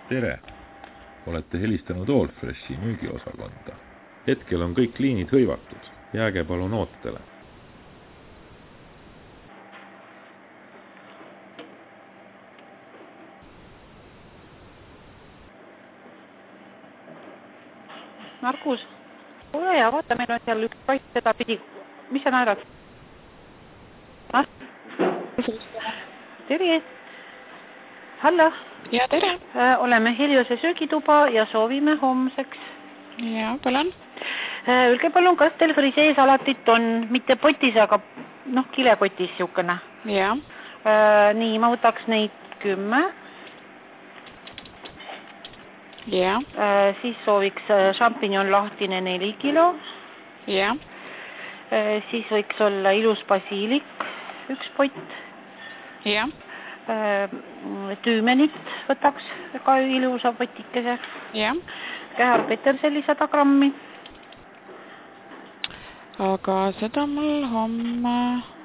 Tere! Olete helistanud Allfreshi müügiosakonda. Hetkel on kõik liinid hõivatud. Jääge palun ootele. Markus, ole ja vaata, meil on seal üks paik seda pidi. Mis sa naerad? Tere! Hallo! Ja, tere! Oleme Heliose söögituba ja soovime homseks. Ja, palun. Ülge palun, kas teil friseesalatit on mitte potis, aga kilekotis siukene? Ja. Nii, ma võtaks neid 10. Ja. Siis sooviks šampinjon lahtine 4 kilo. Ja. Siis võiks olla ilus basiilik 1 pott. Ja. Tüümenit võtaks ka ilusa potikese. Ja. Käharpeterselli 100 grammi. Aga seda mul homme...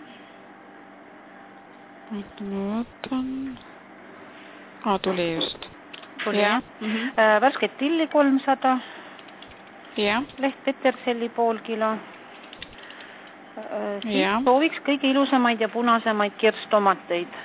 Ma võtan... tuli just. Tuli, ja. Värsket tilli 300. Ja. Leht peterselli pool kilo. Siis ja. Sooviks kõige ilusamaid ja punasemaid kirstomateid.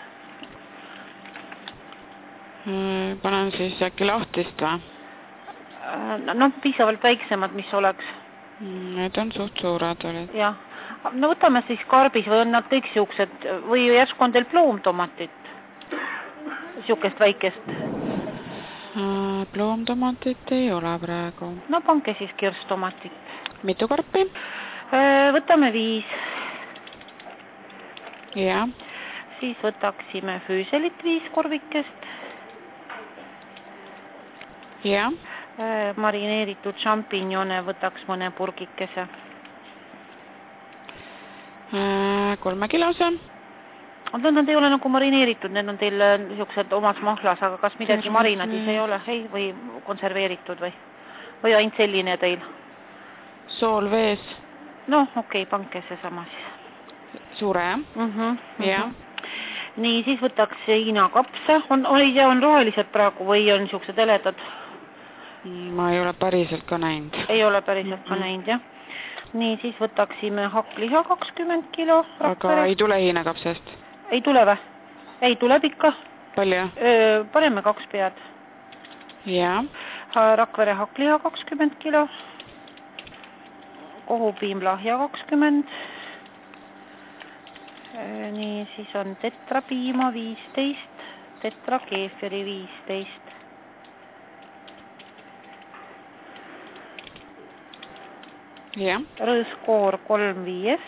Panen siis äkki lahtist või? Piisavalt väiksemad, mis oleks. Need on suht suured olid. Jah. No võtame siis karbis või on nad kõik siuksed või järsku on teil ploomtomatit? Siukest väikest? Ploomtomatit ei ole praegu. No panke siis kirstomatit. Mitu karpi? Võtame 5. Ja. Siis võtaksime füüselit 5 korvikest. Ja. Marineeritud šampinjone võtaks mõne purgikese. 3 kilose. Need ei ole nagu marineeritud, need on teil niisugused omas mahlas, aga kas midagi marinadis ei ole? Ei, või konserveeritud või ainult selline teil? Sool vees. Okei, panke see sama siis. Suure, jah? Ja. Nii, siis võtaks Hiina-kapsa. On rohelised praegu või on niisugused heledad? Ma ei ole päriselt ka näinud. Ei ole päriselt ka näinud, jah. Nii, siis võtaksime hakkliha 20 kilo. Aga ei tule Hiina-kapsast? Ei tule või? Ei, tuleb ikka. Palju? Paneme 2 pead. Ja. Rakvere hakkliha 20 kilo. Kohupiim lahja 20. Nii, siis on tetrapiima 15. Tetra keefiri 15. Ja. Rõõskoor 3 5.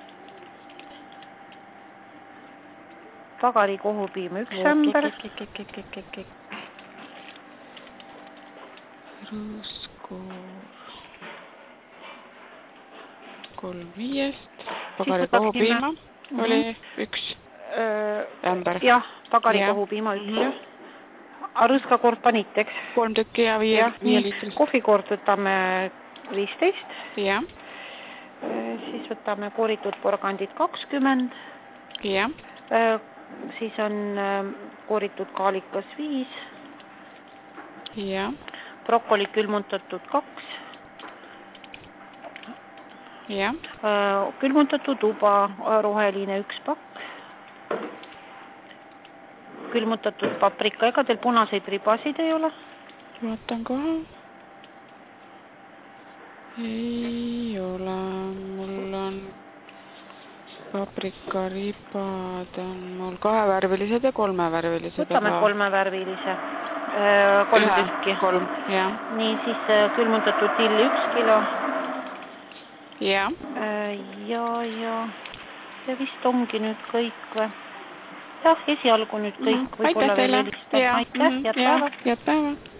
Pagari kohupiim 1 ämber. Rõõskoor 3 5. Pagari kohupiima oli 1 ämber. Jah, pagari kohupiima 1. Rõõskakoort panite, eks? 3 tükki ja 5 liitrist. Kohvikoort võtame 15. Ja. Siis võtame kooritud porgandid 20. Ja. Siis on kooritud kaalikas 5. Ja. Brokoli külmutatud 2. Ja. Külmutatud uba roheline 1 pakk. Külmutatud paprika. Ega teil punaseid ribasid ei ole? Vaatan kohe. Ei ole. Mul on paprikaribad on mul 2-värvilised ja 3-värvilised. Võtame 3-värvilise. 3 tükki. 3, jah. Nii, siis külmutatud till 1 kilo. Ja. Ja vist ongi nüüd kõik või? Jah, esialgu nüüd kõik. Aitäh teile. Aitäh, head päeva. Head päeva.